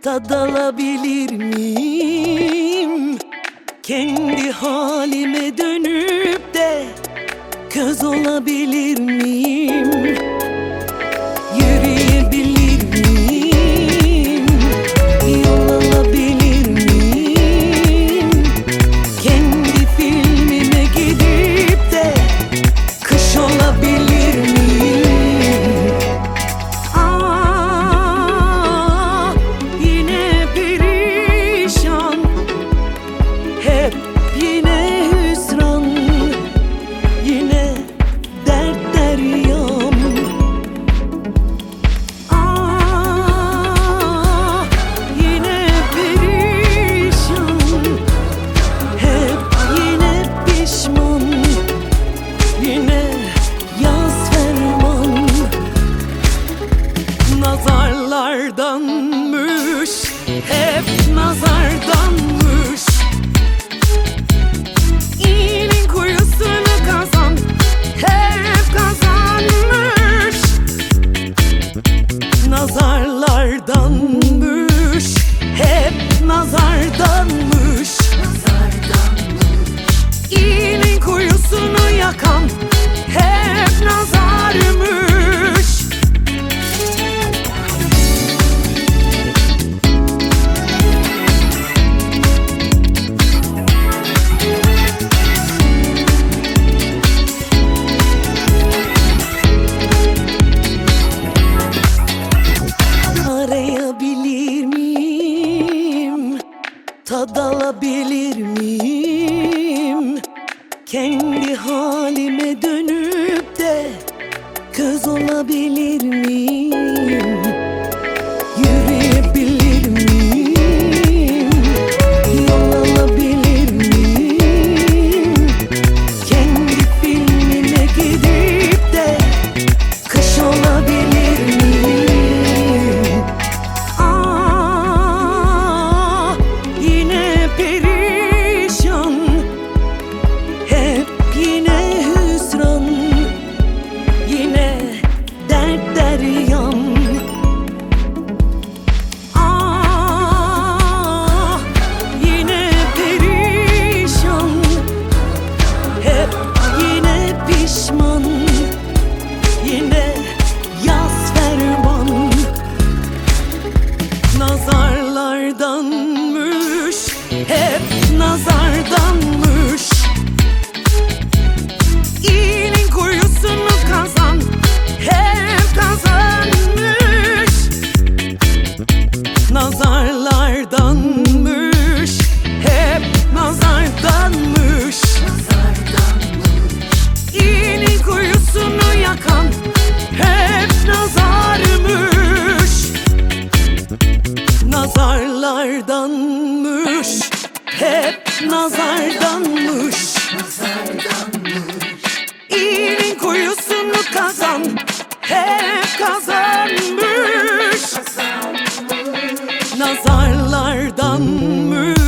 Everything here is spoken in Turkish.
tad alabilir miyim? Kendi halime dönüp de köz olabilir miyim? Yürüyebilir miyim? Yol alabilir miyim? Kendi filmime gidip de kış olabilir miyim? Yine perişan, hep yine hüsran, yine dert deryam. Yine perişan, hep yine pişman, yine yaz ferman. Nazarlardanmış, hep nazardanmış. İyinin kuyusunu kazan, hep kazanmış. Nazarlardanmış, hep nazardanmış. İyinin kuyusunu yakan hep nazarmış. Arayabilir miyim? Tad alabilir miyim? Kendi halime dönüp de köz olabilir miyim? Yürüyebilir miyim? Yol alabilir miyim? Kendi filmime gidip de kış olabilir miyim? Yine perişan, hep yine hüsran, yine dert deryam. Yine perişan, hep yine pişman, yine yaz ferman. Nazarlardanmış, hep nazardanmış. İyinin kuyusunu kazan, hep kazanmış. Nazarlardanmış, hep nazardanmış. İyinin kuyusunu yakan hep nazarmış. Nazarlardanmış, hep nazardanmış. İyinin kuyusunu kazan hep kazanmış. Nazarlardanmış,